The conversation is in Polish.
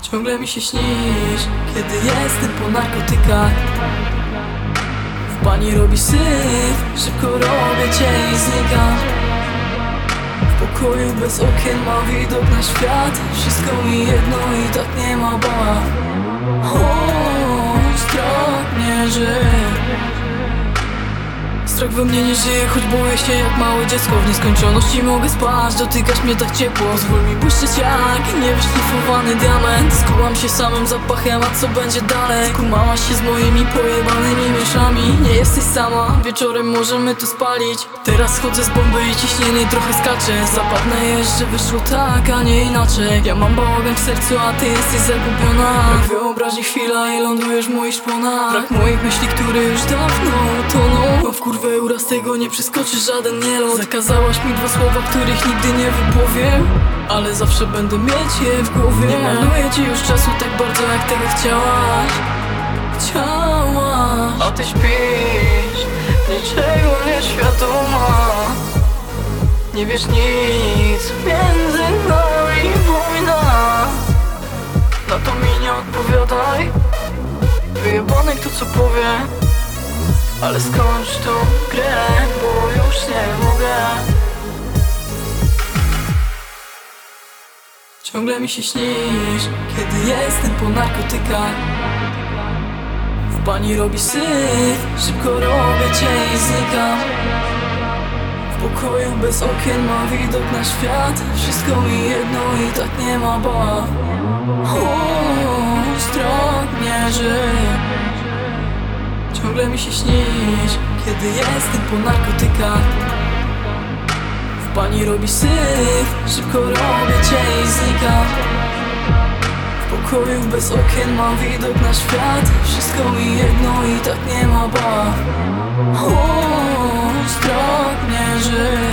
Ciągle mi się śnisz, kiedy jestem po narkotykach. W bani robi syf, szybko robię cię i znikam. W pokoju bez okien ma widok na świat. Wszystko mi jedno i tak nie ma ba. Strach mnie żyje. Strach we mnie nie żyje, choć boję się jak małe dziecko. W nieskończoności mogę spać, dotykasz mnie tak ciepło. Pozwól mi błyszczeć jak niewyszlifowany diament. Skułam się samym zapachem, a co będzie dalej? Skumałaś się z moimi pojebanymi myślami. Nie jesteś sama, wieczorem możemy to spalić. Teraz chodzę z bomby i ciśnienie trochę skacze. Zapadnę jeszcze, wyszło tak, a nie inaczej. Ja mam bałagan w sercu, a ty jesteś zagubiona. Brak wyobraźni chwila i lądujesz w moich szponach. Brak moich myśli, które już dawno utoną. Mam w kurwę uraz, tego nie przeskoczy żaden nielot. Zakazałaś mi dwa słowa, których nigdy nie wypowiem, ale zawsze będę mieć je w głowie. Nie maluję ci już czasu tak bardzo, jak tego chciałaś. A ty śpisz, niczego nieświadoma. Nie wiesz nic, między nami wojna. Na to mi nie odpowiadaj. Wyjebane kto co powie, ale skończ tą grę, bo już nie mogę. Ciągle mi się śnisz, kiedy jestem po narkotykach. W bani robi syf, szybko robię cię i znikam. W pokoju bez okien ma widok na świat. Wszystko mi jedno i tak nie ma ba. Strach mnie żyje. Ciągle mi się śnisz, kiedy jestem po narkotykach. W bani robi syf, szybko robię cię i znikam. W pokoju bez okien mam widok na świat. Wszystko mi jedno i tak nie ma ba. Strach mnie żyje.